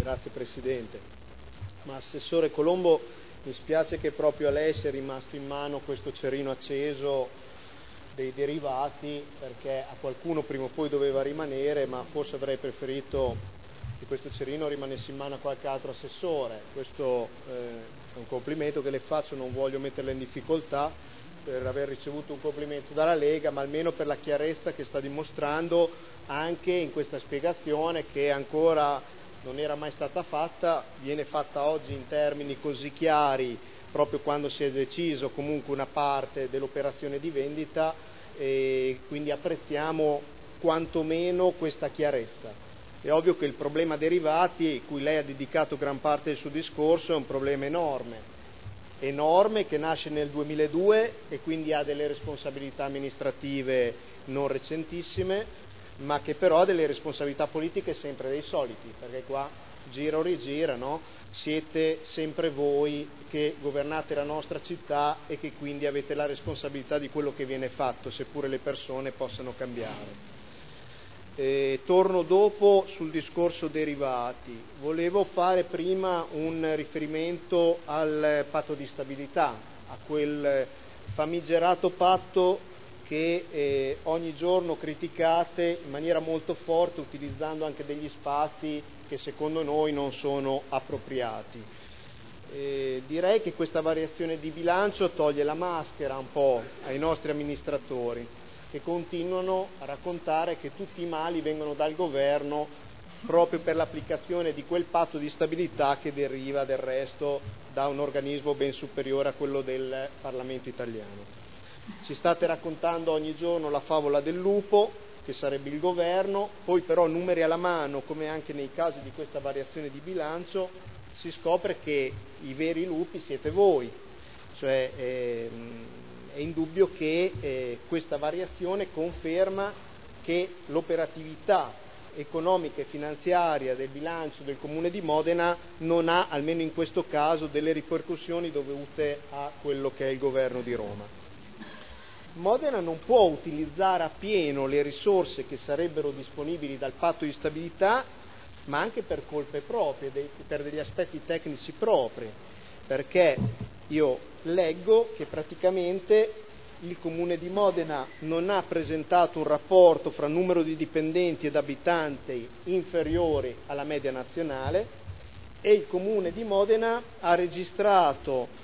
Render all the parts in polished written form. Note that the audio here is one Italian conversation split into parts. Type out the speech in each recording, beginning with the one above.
Grazie Presidente. Ma Assessore Colombo, mi spiace che proprio a lei sia rimasto in mano questo cerino acceso dei derivati, perché a qualcuno prima o poi doveva rimanere, ma forse avrei preferito che questo cerino rimanesse in mano a qualche altro assessore. Questo è un complimento che le faccio, non voglio metterla in difficoltà per aver ricevuto un complimento dalla Lega, ma almeno per la chiarezza che sta dimostrando anche in questa spiegazione, che ancora non era mai stata fatta, viene fatta oggi in termini così chiari, proprio quando si è deciso comunque una parte dell'operazione di vendita, e quindi apprezziamo quantomeno questa chiarezza. È ovvio che il problema derivati, cui lei ha dedicato gran parte del suo discorso, è un problema enorme, che nasce nel 2002 e quindi ha delle responsabilità amministrative non recentissime, ma che però ha delle responsabilità politiche sempre dei soliti, perché qua gira o rigira, no? Siete sempre voi che governate la nostra città e che quindi avete la responsabilità di quello che viene fatto, seppure le persone possano cambiare. Torno dopo sul discorso derivati. Volevo fare prima un riferimento al patto di stabilità, a quel famigerato patto che ogni giorno criticate in maniera molto forte, utilizzando anche degli spazi che secondo noi non sono appropriati. Direi che questa variazione di bilancio toglie la maschera un po' ai nostri amministratori, che continuano a raccontare che tutti i mali vengono dal governo proprio per l'applicazione di quel patto di stabilità che deriva del resto da un organismo ben superiore a quello del Parlamento italiano. Ci state raccontando ogni giorno la favola del lupo, che sarebbe il governo, poi però numeri alla mano, come anche nei casi di questa variazione di bilancio, si scopre che i veri lupi siete voi. Cioè è indubbio che questa variazione conferma che l'operatività economica e finanziaria del bilancio del Comune di Modena non ha, almeno in questo caso, delle ripercussioni dovute a quello che è il governo di Roma. Modena non può utilizzare appieno le risorse che sarebbero disponibili dal patto di stabilità, ma anche per colpe proprie, per degli aspetti tecnici propri, perché io leggo che praticamente il Comune di Modena non ha presentato un rapporto fra numero di dipendenti ed abitanti inferiori alla media nazionale, e il Comune di Modena ha registrato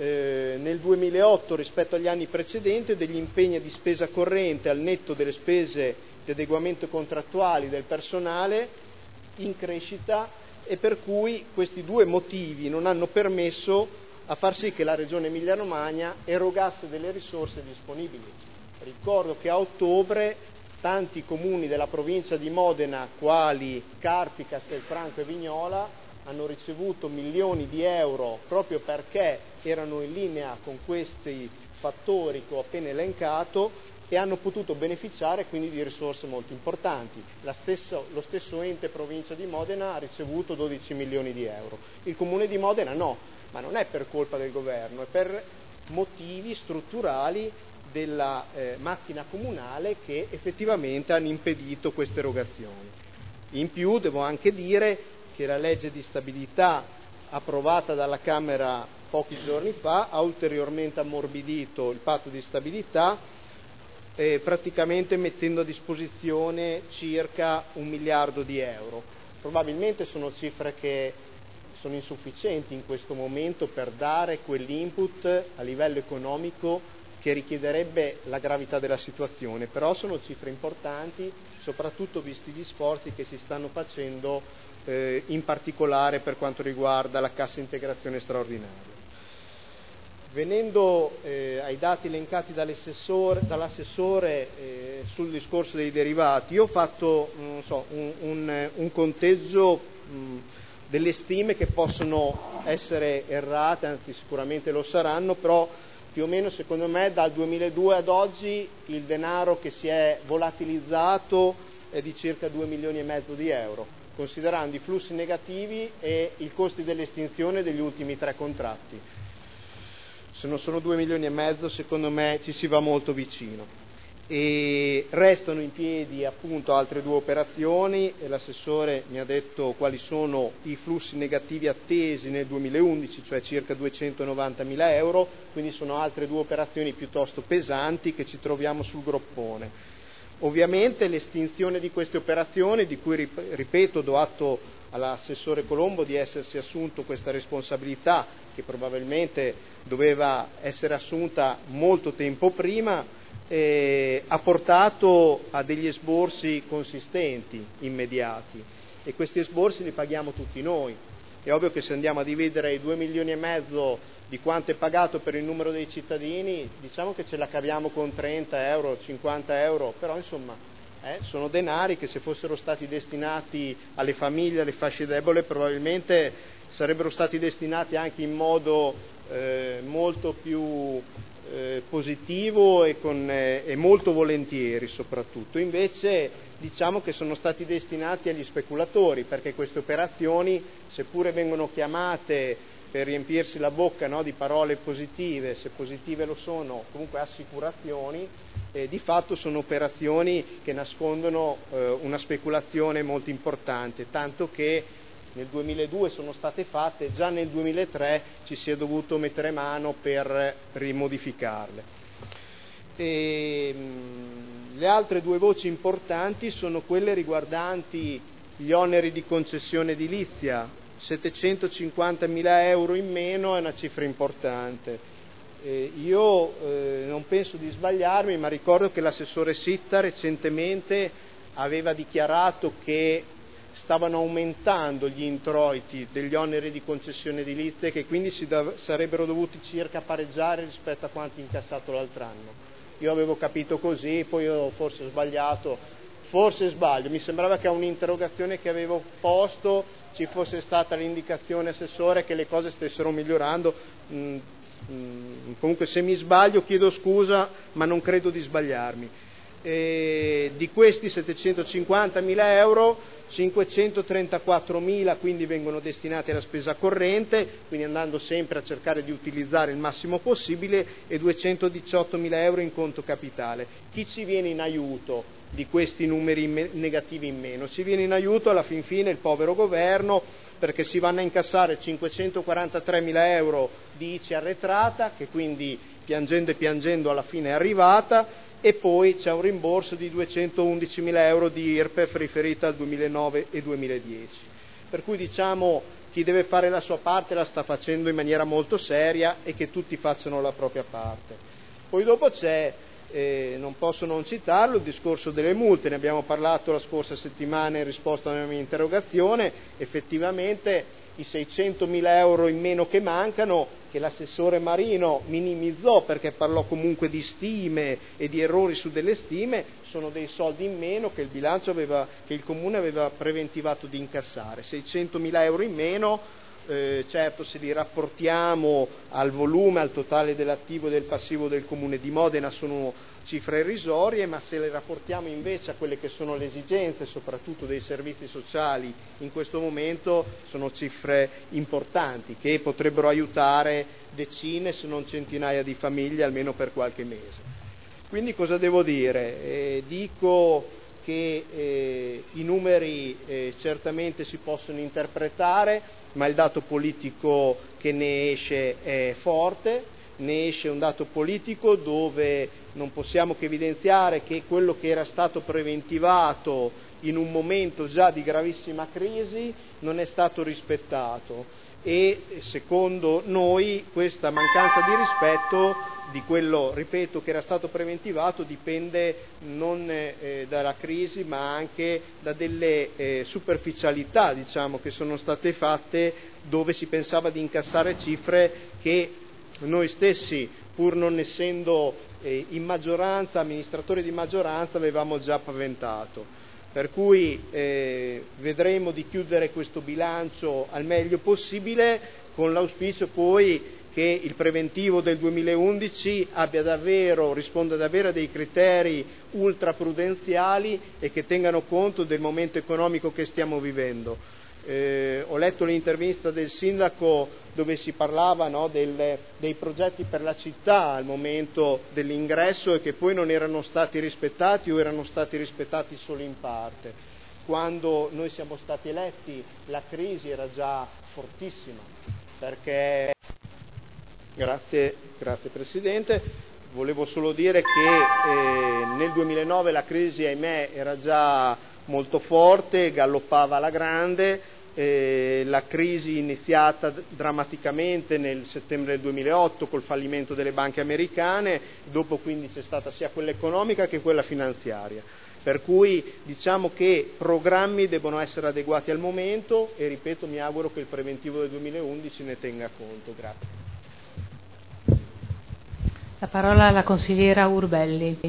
nel 2008 rispetto agli anni precedenti degli impegni di spesa corrente al netto delle spese di adeguamento contrattuali del personale in crescita, e per cui questi due motivi non hanno permesso a far sì che la Regione Emilia-Romagna erogasse delle risorse disponibili. Ricordo che a ottobre tanti comuni della provincia di Modena, quali Carpi, Castelfranco e Vignola, hanno ricevuto milioni di euro proprio perché erano in linea con questi fattori che ho appena elencato, e hanno potuto beneficiare quindi di risorse molto importanti. Lo stesso ente provincia di Modena ha ricevuto 12 milioni di euro. Il Comune di Modena no, ma non è per colpa del governo, è per motivi strutturali della macchina comunale che effettivamente hanno impedito queste erogazioni. In più devo anche dire che la legge di stabilità approvata dalla Camera pochi giorni fa ha ulteriormente ammorbidito il patto di stabilità, praticamente mettendo a disposizione circa 1 miliardo di euro. Probabilmente sono cifre che sono insufficienti in questo momento per dare quell'input a livello economico che richiederebbe la gravità della situazione, però sono cifre importanti, soprattutto visti gli sforzi che si stanno facendo in particolare per quanto riguarda la cassa integrazione straordinaria. Venendo ai dati elencati dall'assessore sul discorso dei derivati, io ho fatto un conteggio delle stime che possono essere errate, anzi sicuramente lo saranno, però più o meno secondo me dal 2002 ad oggi il denaro che si è volatilizzato è di circa 2 milioni e mezzo di euro, considerando i flussi negativi e i costi dell'estinzione degli ultimi 3 contratti. Se non sono 2 milioni e mezzo, secondo me ci si va molto vicino. e restano in piedi appunto altre 2 operazioni e l'assessore mi ha detto quali sono i flussi negativi attesi nel 2011, cioè circa 290.000 euro, quindi sono altre 2 operazioni piuttosto pesanti che ci troviamo sul groppone. Ovviamente l'estinzione di queste operazioni, di cui ripeto do atto all'assessore Colombo di essersi assunto questa responsabilità che probabilmente doveva essere assunta molto tempo prima, ha portato a degli esborsi consistenti, immediati, e questi esborsi li paghiamo tutti noi. È ovvio che se andiamo a dividere i 2,5 milioni di quanto è pagato per il numero dei cittadini, diciamo che ce la caviamo con 30 euro, 50 euro, però insomma sono denari che se fossero stati destinati alle famiglie, alle fasce deboli, probabilmente sarebbero stati destinati anche in modo molto più positivo e molto volentieri soprattutto. Invece diciamo che sono stati destinati agli speculatori, perché queste operazioni, seppure vengono chiamate per riempirsi la bocca, no, di parole positive, se positive lo sono, comunque assicurazioni, di fatto sono operazioni che nascondono una speculazione molto importante, tanto che nel 2002 sono state fatte, già nel 2003 ci si è dovuto mettere mano per rimodificarle. Le altre 2 voci importanti sono quelle riguardanti gli oneri di concessione edilizia. 750.000 euro in meno è una cifra importante. Io non penso di sbagliarmi, ma ricordo che l'assessore Sitta recentemente aveva dichiarato che stavano aumentando gli introiti degli oneri di concessione edilizia e che quindi sarebbero dovuti circa pareggiare rispetto a quanto incassato l'altro anno. Io avevo capito così, poi ho forse sbagliato, forse sbaglio, mi sembrava che a un'interrogazione che avevo posto ci fosse stata l'indicazione, assessore, che le cose stessero migliorando. Comunque se mi sbaglio chiedo scusa, ma non credo di sbagliarmi. Di questi 750.000 euro, 534.000 quindi vengono destinati alla spesa corrente, quindi andando sempre a cercare di utilizzare il massimo possibile, e 218.000 euro in conto capitale. Chi ci viene in aiuto di questi numeri negativi in meno? Ci viene in aiuto alla fin fine il povero governo, perché si vanno a incassare 543.000 euro di ICI arretrata, che quindi piangendo e piangendo alla fine è arrivata, e poi c'è un rimborso di 211.000 euro di IRPEF riferita al 2009 e 2010. Per cui diciamo chi deve fare la sua parte la sta facendo in maniera molto seria, e che tutti facciano la propria parte. Poi dopo c'è, non posso non citarlo, il discorso delle multe. Ne abbiamo parlato la scorsa settimana in risposta a una mia interrogazione. Effettivamente i 600.000 euro in meno che mancano, che l'assessore Marino minimizzò perché parlò comunque di stime e di errori su delle stime, sono dei soldi in meno che il Comune aveva preventivato di incassare. 600.000 euro in meno, certo se li rapportiamo al volume, al totale dell'attivo e del passivo del Comune di Modena sono cifre irrisorie, ma se le rapportiamo invece a quelle che sono le esigenze soprattutto dei servizi sociali in questo momento, sono cifre importanti che potrebbero aiutare decine se non centinaia di famiglie almeno per qualche mese. Quindi cosa devo dire? Dico che i numeri certamente si possono interpretare, ma il dato politico che ne esce è forte. Ne esce un dato politico dove non possiamo che evidenziare che quello che era stato preventivato in un momento già di gravissima crisi non è stato rispettato, e secondo noi questa mancanza di rispetto di quello, ripeto, che era stato preventivato dipende non dalla crisi, ma anche da delle superficialità, diciamo, che sono state fatte, dove si pensava di incassare cifre che noi stessi, pur non essendo in maggioranza, amministratori di maggioranza, avevamo già paventato. Per cui vedremo di chiudere questo bilancio al meglio possibile, con l'auspicio poi che il preventivo del 2011 risponda davvero a dei criteri ultra prudenziali e che tengano conto del momento economico che stiamo vivendo. Ho letto l'intervista del sindaco dove si parlava, no, dei progetti per la città al momento dell'ingresso e che poi non erano stati rispettati o erano stati rispettati solo in parte. Quando noi siamo stati eletti la crisi era già fortissima, perché... Grazie Presidente. Volevo solo dire che nel 2009 la crisi, ahimè, era già molto forte, galoppava alla grande. La crisi iniziata drammaticamente nel settembre del 2008 col fallimento delle banche americane, dopo quindi c'è stata sia quella economica che quella finanziaria. Per cui diciamo che programmi devono essere adeguati al momento e, ripeto, mi auguro che il preventivo del 2011 ne tenga conto. Grazie. La parola alla consigliera Urbelli.